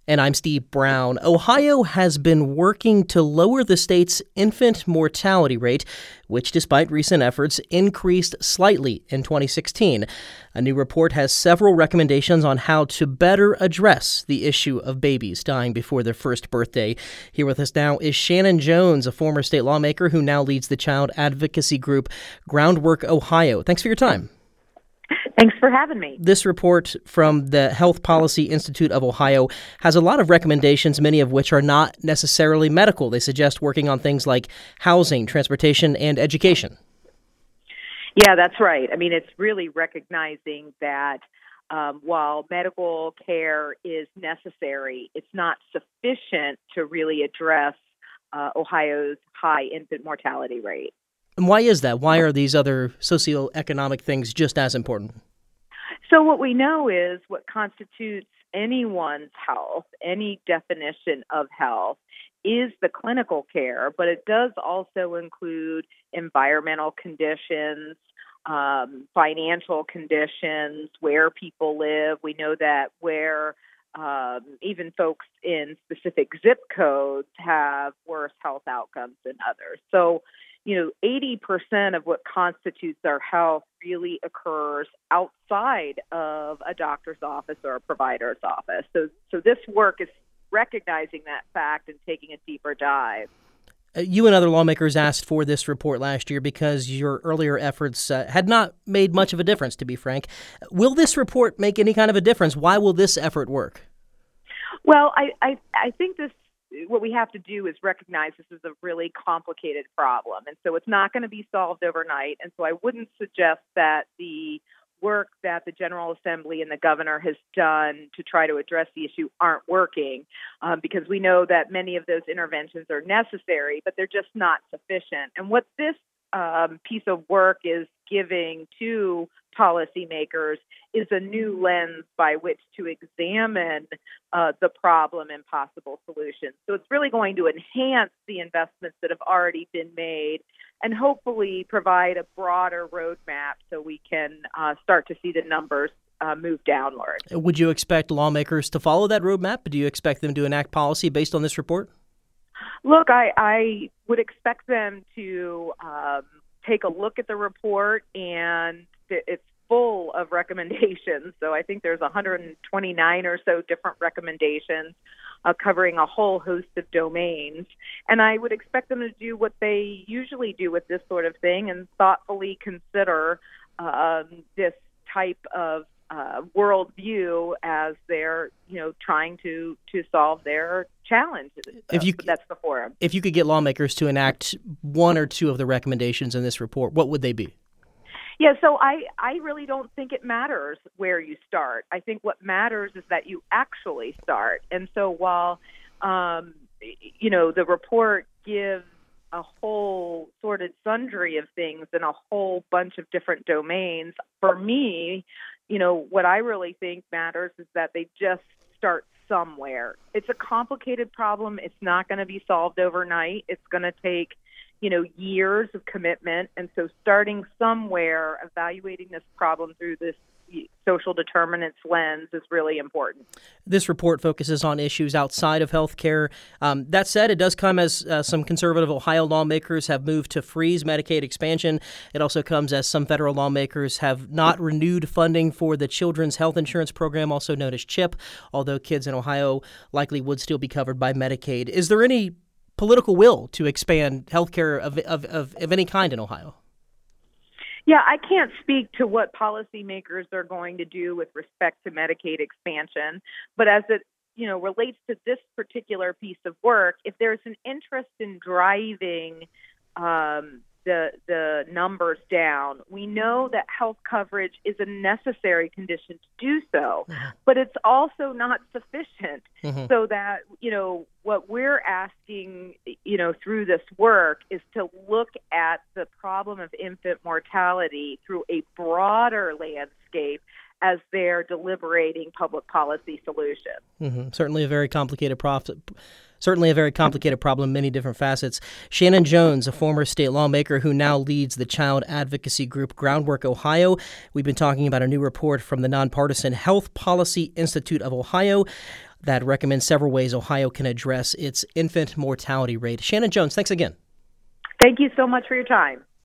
And I'm Steve Brown. Ohio has been working to lower the state's infant mortality rate, which, despite recent efforts, increased slightly in 2016. A new report has several recommendations on how to better address the issue of babies dying before their first birthday. Here with us now is Shannon Jones, a former state lawmaker who now leads the child advocacy group Groundwork Ohio. Thanks for your time. Thanks for having me. This report from the Health Policy Institute of Ohio has a lot of recommendations, many of which are not necessarily medical. They suggest working on things like housing, transportation, and education. Yeah, that's right. I mean, it's really recognizing that while medical care is necessary, it's not sufficient to really address Ohio's high infant mortality rate. And why is that? Why are these other socioeconomic things just as important? So what we know is what constitutes anyone's health, any definition of health, is the clinical care, but it does also include environmental conditions, financial conditions, where people live. We know that where even folks in specific zip codes have worse health outcomes than others. So 80% of what constitutes our health really occurs outside of a doctor's office or a provider's office. So this work is recognizing that fact and taking a deeper dive. You and other lawmakers asked for this report last year because your earlier efforts had not made much of a difference, to be frank. Will this report make any kind of a difference? Why will this effort work? Well, I think what we have to do is recognize this is a really complicated problem. And so it's not going to be solved overnight. And so I wouldn't suggest that the work that the General Assembly and the governor has done to try to address the issue aren't working, because we know that many of those interventions are necessary, but they're just not sufficient. And what this piece of work is giving to policymakers is a new lens by which to examine the problem and possible solutions. So it's really going to enhance the investments that have already been made and hopefully provide a broader roadmap so we can start to see the numbers move downward. Would you expect lawmakers to follow that roadmap? Do you expect them to enact policy based on this report? Look, I would expect them to take a look at the report, and it's full of recommendations. So I think there's 129 or so different recommendations covering a whole host of domains. And I would expect them to do what they usually do with this sort of thing and thoughtfully consider this type of worldview as they're, trying to solve their challenge. That's before them. If you could get lawmakers to enact one or two of the recommendations in this report, what would they be? Yeah, so I really don't think it matters where you start. I think what matters is that you actually start. And so while, the report gives a whole sorted sundry of things in a whole bunch of different domains, for me, what I really think matters is that they just start somewhere. It's a complicated problem. It's not going to be solved overnight. It's going to take years of commitment. And so starting somewhere, evaluating this problem through this social determinants lens is really important. This report focuses on issues outside of health care. That said, it does come as some conservative Ohio lawmakers have moved to freeze Medicaid expansion. It also comes as some federal lawmakers have not renewed funding for the Children's Health Insurance Program, also known as CHIP, although kids in Ohio likely would still be covered by Medicaid. Is there any political will to expand health care of any kind in Ohio? Yeah, I can't speak to what policymakers are going to do with respect to Medicaid expansion, but as it relates to this particular piece of work, if there's an interest in driving the numbers down, we know that health coverage is a necessary condition to do so, but it's also not sufficient. So that what we're asking through this work is to look at the problem of infant mortality through a broader landscape as they're deliberating public policy solutions. Certainly a very complicated problem, many different facets. Shannon Jones, a former state lawmaker who now leads the child advocacy group Groundwork Ohio. We've been talking about a new report from the nonpartisan Health Policy Institute of Ohio. that recommends several ways Ohio can address its infant mortality rate. Shannon Jones, thanks again. Thank you so much for your time.